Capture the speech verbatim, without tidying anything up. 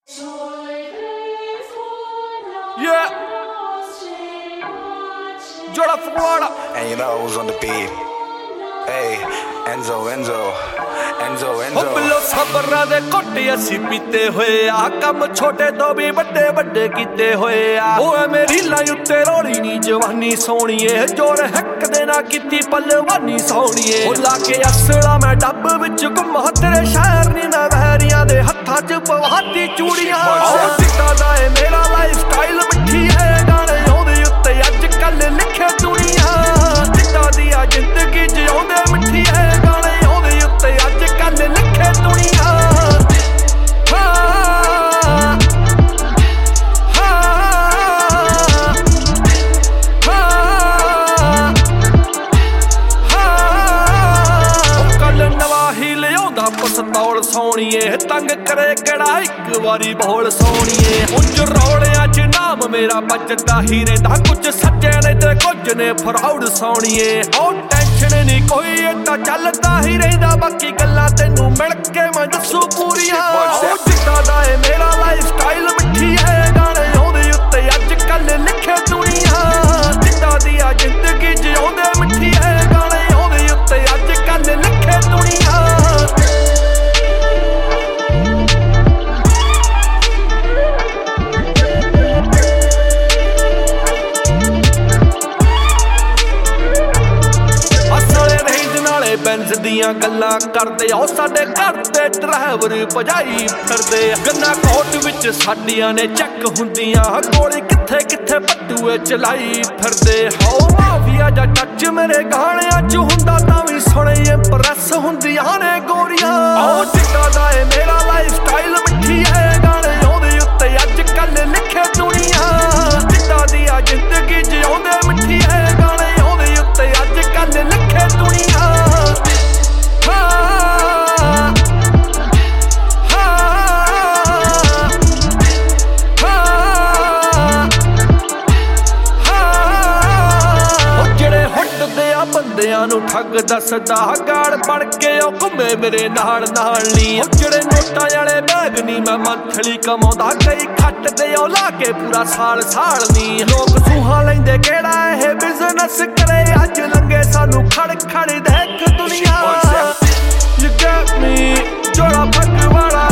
Yeah. Jordan Florida. And you know who's on the beat. Hey, Enzo, Enzo, Enzo, Enzo. ਬਿਲੋ ਸਬਰਾਂ ਦੇ ਘੁੱਟ ਅਸੀਂ ਪੀਤੇ ਹੋਏ ਆ, ਕੰਮ ਛੋਟੇ ਤੋਂ ਵੀ ਵੱਡੇ ਵੱਡੇ ਕੀਤੇ ਹੋਏ ਆ। ਓਏ ਮੇਰੀ লাই ਉੱਤੇ ਰੋਲੀ ਨੀ ਜਵਾਨੀ ਸੋਹਣੀਏ, ਜੋਰ ਹੱਕ ਦੇ ਨਾ ਕੀਤੀ ਪਲਵਾਨੀ ਸੋਹਣੀਏ। ਉਹ ਲਾ ਕੇ ਅਸਲਾ ਮੈਂ ਡੱਬ ਵਿੱਚ ਘੁੰਮਾ, ਤੇਰੇ ਸ਼ਹਿਰ ਨੀ ਮੈਂ ਵਹਿਰੀਆਂ ਦੇ ਹੱਥਾਂ 'ਚ ਪਵਾਤੀ ਚੂੜੀਆਂ। ਉਹ ਚਿੱਟਾ ਦਾ ਏ ਮੇਰਾ ਲਾਈਫ ਸਟਾਈਲ, ਮਿੱਠੀ ਏ ਗਾਣੇ ਉਹਦੇ ਉੱਤੇ ਅੱਜ ਕੱਲ ਲਿਖੇ ਦੁਨੀਆ। ਚਿੱਟਾ ਦੀ ਆ ਜ਼ਿੰਦਗੀ ਜਿਉਂਦੇ ਮਿੱਠੀ ਏ ਗਾਣੇ ਉਹਦੇ ਉੱਤੇ ਅੱਜ ਕੱਲ ਲਿਖੇ ਦੁਨੀਆ। ਪਸਤੌਲ ਸੋਹਣੀਏ, ਤੰਗ ਕਰੇ ਕਿਹੜਾ ਇੱਕ ਵਾਰੀ ਬੋਲ ਸੋਹਣੀਏ। ਉੱਚ ਰੌਲਿਆਂ 'ਚ ਨਾਮ ਮੇਰਾ ਵੱਜਦਾ ਹੀ ਰਹਿੰਦਾ, ਕੁਝ ਸੱਚੇ ਨੇ ਤੇ ਕੁਝ ਨੇ ਫਰਾਉਡ ਸੋਹਣੀਏ। ਉਹ ਟੈਨਸ਼ਨ ਨਹੀਂ ਕੋਈ, ਏਦਾਂ ਚੱਲਦਾ ਹੀ ਰਹਿੰਦਾ, ਬਾਕੀ ਗੱਲਾਂ ਤੈਨੂੰ ਮਿਲ ਕੇ ਮੈਂ ਦੱਸੂ ਪੂਰੀਆਂ। ਉਹ ਜਿੱਦਾਂ ਦਾ ਏ ਮੇਰਾ ਲਾਈਫ ਸਟਾਈਲ, ਮਿੱਠੀ ਏ ਗਾਣੇ ਉਹਦੇ ਉੱਤੇ ਅੱਜ ਕੱਲ ਲਿਖੇ ਦੁਨੀਆ। ਜਿੱਦਾਂ ਦੀ ਆ ਜ਼ਿੰਦਗੀ ਜਿਉਂਦੇ ਮਿੱਠੀ ਏ ਗਾਣੇ ਉਹਦੇ ਉੱਤੇ ਅੱਜ ਕੱਲ ਲਿਖੇ ਦੁਨੀਆ। ਬੈਂਸ ਦੀਆਂ ਗੱਲਾਂ ਕਰਦੇ ਆ, ਸਾਡੇ ਘਰ ਦੇ ਡਰਾਈਵਰ ਭਜਾਈ ਫਿਰਦੇ ਆ। ਗੰਨਾ ਕੋਟ ਵਿੱਚ ਸਾਡੀਆਂ ਨੇ ਚੈੱਕ ਹੁੰਦੀਆਂ, ਗੋਲੀ ਕਿੱਥੇ ਕਿੱਥੇ ਪੱਟੂਏ ਚਲਾਈ ਫਿਰਦੇ। ਹੋ ਮਾਫੀਆ ਜਾਂ ਟੱਚ ਮੇਰੇ ਗਾਣਿਆਂ 'ਚ ਹੁੰਦਾ, ਤਾਂ ਵੀ ਸੁਣੇ ਇੰਪ੍ਰੈਸ ਹੁੰਦੀਆਂ ਨੇ ਗੋਰੀਆਂ। ਉਹ ਚਿੱਟਾ ਦਾ ਏ ਮੇਰਾ ਲਾਈਫ ਸਟਾਈਲ, ਮਿੱਠੀ ਏ ਗਾਣੇ ਉਹਦੇ ਉੱਤੇ ਅੱਜ ਕੱਲ ਲਿਖੇ ਦੁਨੀਆ। ਚਿੱਟਾ ਦੀ ਆ ਜ਼ਿੰਦਗੀ ਜਿਉਂਦੇ ਮਿੱਠੀ ਏ ਗਾਣੇ ਉਹਦੇ ਉੱਤੇ ਅੱਜ ਕੱਲ ਲਿਖੇ ਦੁਨੀਆ। ਬੰਦਿਆਂ ਨੂੰ ਠੱਗ ਦੱਸਦਾ, ਗਾੜ ਬਣ ਕੇ ਉਹ ਘੁੰਮੇ ਮੇਰੇ ਨਾਲ ਨਾਲ ਨੀ। ਉਹ ਜਿਹੜੇ ਨੋਟਾਂ ਵਾਲੇ ਬੈਗ ਨੀ ਮੈਂ ਮੰਥਲੀ ਕਮਾਉਂਦਾ, ਕਈ ਖੱਟਦੇ ਉਹ ਲਾ ਕੇ ਪੂਰਾ ਸਾਲ ਸਾਲ ਨੀ। ਲੋਕ ਸੂਹਾਂ ਲੈਂਦੇ ਕਿਹੜਾ ਇਹ ਬਿਜ਼ਨਸ ਕਰੇ, ਅੱਜ ਲੰਗੇ ਸਾਨੂੰ ਖੜ ਖੜ ਦੇਖ ਦੁਨੀਆ। You got me, ਜੋੜਾ ਫੱਕ ਵਾਲਾ